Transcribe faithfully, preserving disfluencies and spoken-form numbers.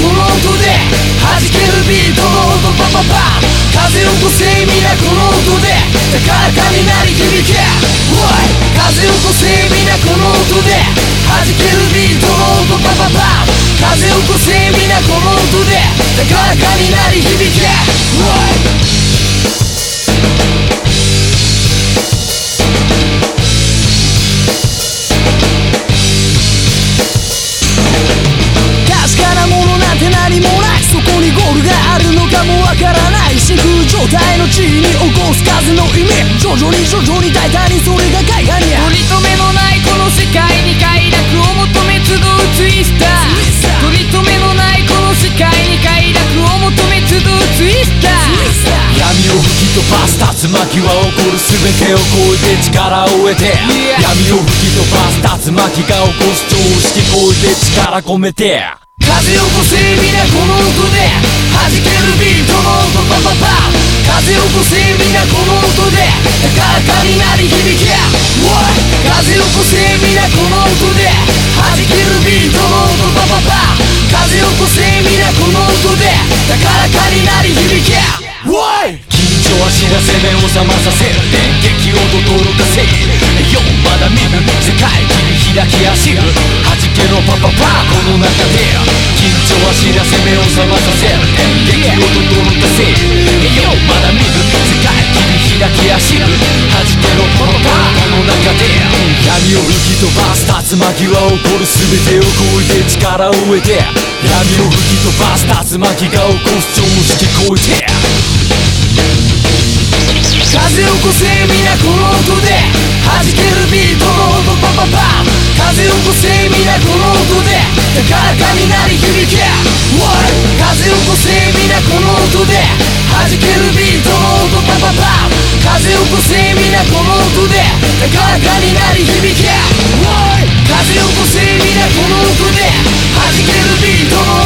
この音で弾けるビートの音パパパ風を起こせ皆この音で高らかに鳴り響け風を起こせ皆この音で弾けるビートの音パパパ風を起こせ皆この音で高らかに鳴り響け何もないそこにゴールがあるのかもわからない真空状態の地に起こす風の意味徐々に徐々に大胆にそれが海岸に取り留めのないこの世界に快楽を求め集うツイスター取り留めのないこの世界に快楽を求め集うツイスター闇を吹き飛ばす竜巻は起こる全てを超えて力を得て闇を吹き飛ばす竜巻が起こす常識超えて力込めて風を起こせ皆この音で弾けるビートの音パパパ風を起こせ皆この音で高らかに鳴り響け風を起こせ皆この音で弾けるビートの音パパパ風を起こせ皆この音で高らかに鳴り響け緊張は知らせ目を覚まさせる電撃を轟かせよまだ見ぬ世界切り開き走る弾けろパパパこの中で緊張は知らせ目を覚まさせる電撃を轟かせよまだ見ぬ世界切り開き走る弾けろパパパこの中で闇を吹き飛ばす竜巻は起こる全てを超えて力を得て闇を吹き飛ばす竜巻が起こす常識超えて風を起こせ皆この音で弾けるビートの音パパパ風を起こせ皆この音で高らかに鳴り響け風を起こせ皆この音で弾けるビートの音パパパ風を起こせ皆この音で高らかに鳴り響け風を起こせ皆この音で弾けるビートの